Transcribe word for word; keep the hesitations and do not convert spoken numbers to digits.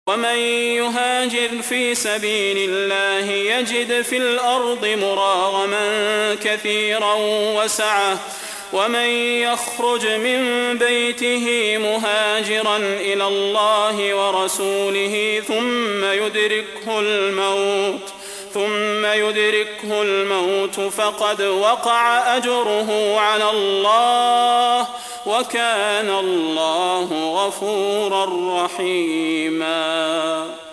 ومن يهاجر في سبيل الله يجد في الأرض مراغما كثيرا وسعة ومن يخرج من بيته مهاجرا إلى الله ورسوله ثم يدركه الموت ثم يدركه الموت فقد وقع أجره على الله وكان الله غفورا رحيما.